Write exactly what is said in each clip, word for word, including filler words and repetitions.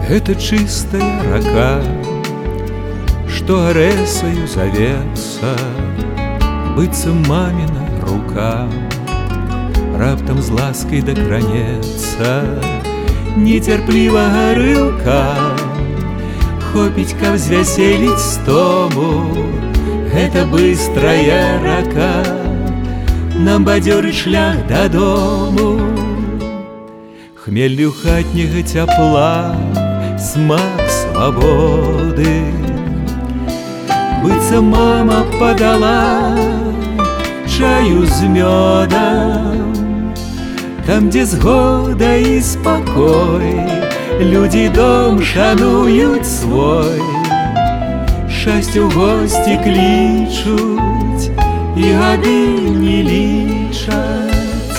Это чистая рака, что Аресою зовецца, быццам мамина рука, раптам з ласкай дакранецца. Нецярпліва гарылка хопіць, каб звяселіць стому. Гэта быстрая рака нам бадзёры шлях дадому. Хмелью хатняга цяпла смак свабоды, быццам мама падала чаю з мёдам. Там, дзе згода і спакой, людзі дом шануюць свой, шчасцю ў госці клічуць і гады не лічаць.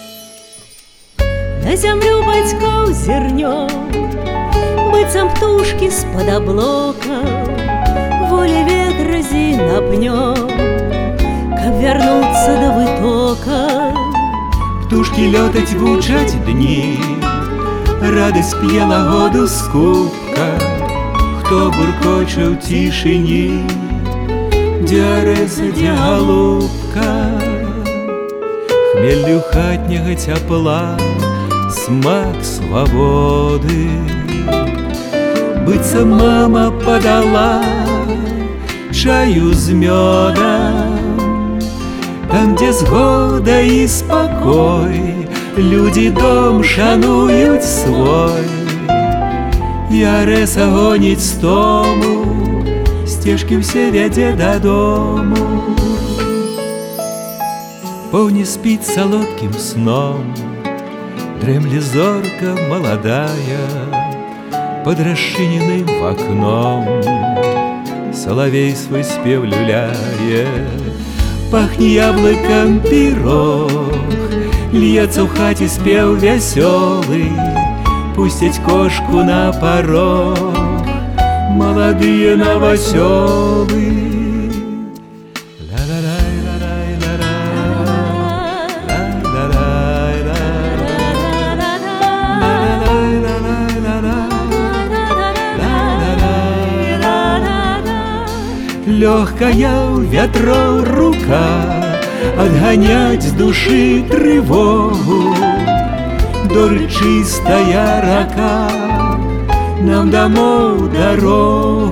На зямлю бацькоў зірнём, быццам птушкі з-пад аблока, волі ветра зіна пнём, каб вярнуцца да вытока. Птушкі лётаць вучаць дні, радасць п'е лагоду з кубка. Хто буркоча ў цішыні, дзе Арэса, дзе галубка. Хмелью хатняга цяпла смак свабоды, быццам мама падала чаю з мёдам. Там, дзе згода і спакой, людзі дом шануюць свой, і Арэса гоніць стому, сцежкі ўсе вядзе дадому. Поўні спіць салодкім сном, дрэмле зорка маладая под расчыненым вакном. Салавей свой спеў люляе, пахне яблыкам пірог, льецца ў хаце спеў вясёлы, пусцяць кошку на парог маладыя навасёлы. Лёгкая ў вятроў рука адганяць з душы трывогу. Доль чыстая рака нам дамоў дарогу.